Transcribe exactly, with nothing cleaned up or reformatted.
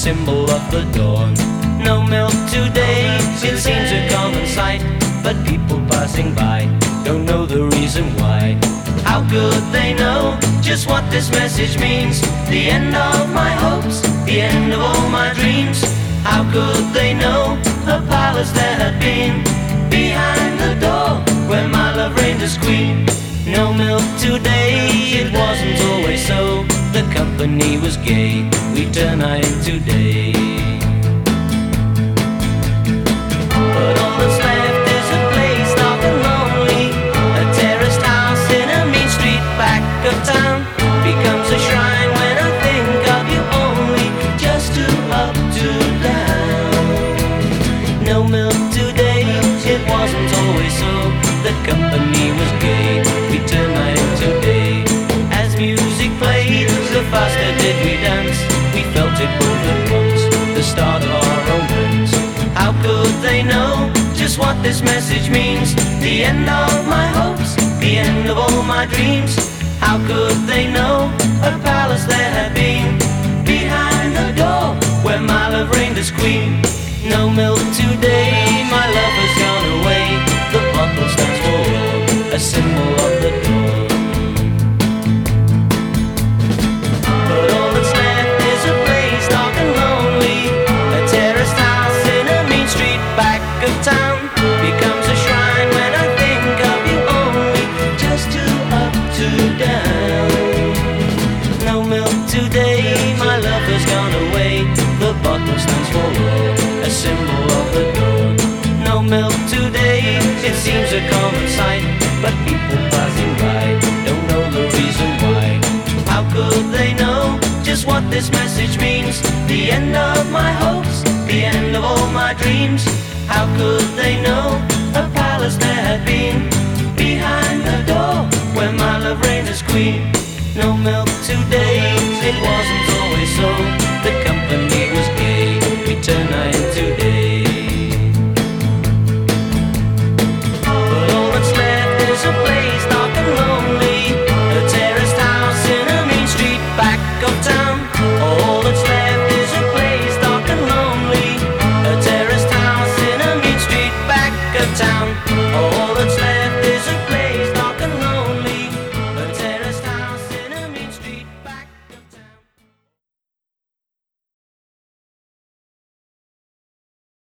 symbol of the dawn. No milk today, it seems a common sight, but people passing by don't know the reason why. How could they know just what this message means? The end of my hopes, the end of all my dreams. How could they know a palace there had been behind the door where my love reigned as queen? No milk today, it wasn't always so. The company was gay, we turn night into day. But all that's left is a place dark and lonely. A terraced house in a mean street back of town becomes a shrine when I think of you only. Just two up, two down. No milk today, it wasn't always so. The company was gay, we turned night into day. As music played, the faster did we dance. We felt it both at once, the start of our romance. How could they know just what this message means? The end of my hopes, the end of all my dreams. How could they know a palace there had been behind the door where my love reigned as queen? No milk today, my love has gone away. The bottle stands for love, a symbol of the dawn. But all that's left is a place dark and lonely. A terraced house in a mean street back of town becomes a shrine when I think of you only. Just two up, two down. No milk today, my love has gone away. The bottle stands for love, a symbol of the dawn. No milk today, it seems a common sight, but people passing by don't know the reason why. How could they know just what this message means? The end of my hopes, the end of all my dreams. How could they know